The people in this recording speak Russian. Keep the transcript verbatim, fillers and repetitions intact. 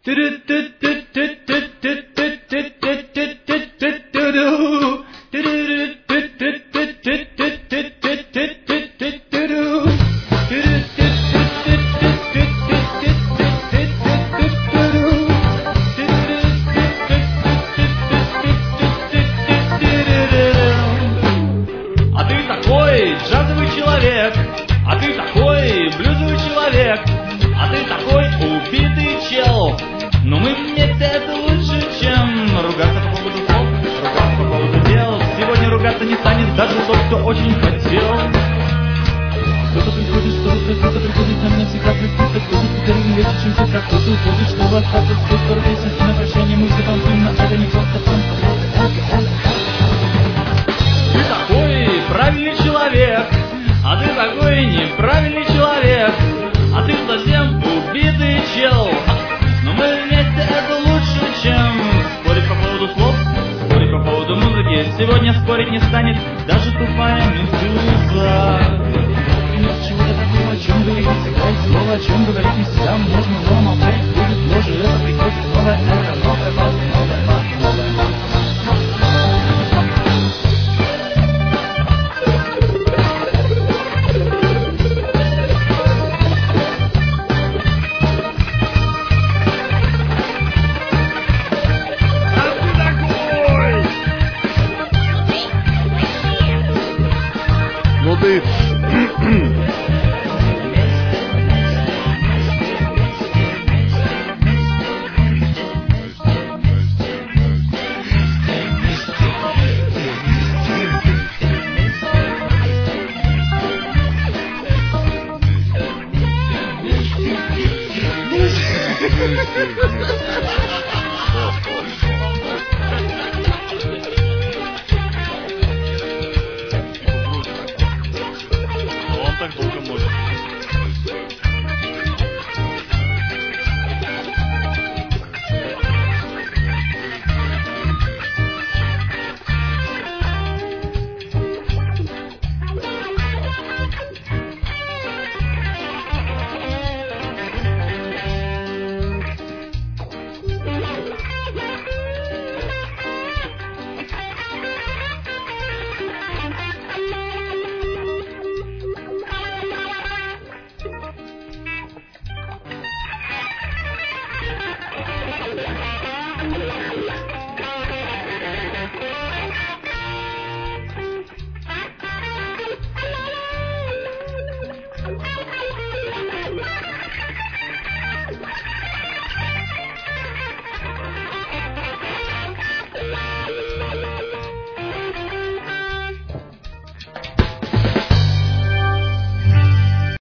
А ты такой джазовый человек, а ты такой блюзовый человек, а ты такой убитый чел. Но мы вместе это лучше, чем ругаться по поводу слов, ругаться по поводу дел. Сегодня ругаться не станет даже тот, кто очень хотел. Кто-то приходит, что-то, кто-то приходит, нам навсегда проститься. Кто-то теперь не легче, чем вчера. Кто-то уходит, чтобы остаться с той стороны песен. И на прощание мы затанцуем, но это не просто танцы. Ты такой правильный человек, а ты такой неправильный человек, а ты совсем убитый чел. Но мы вместе это лучше, чем спорить по поводу слов, спорить по поводу музыки. Сегодня спорить не станет даже тупая медуза. Принес чего-то такого, о чем говорить не всегда, и слово, о чем говорить не всегда. Можно было молчать, будет ложь, это приходит новое, это новое, новое, новое, новое. Ну ты... Ha ha ha ha!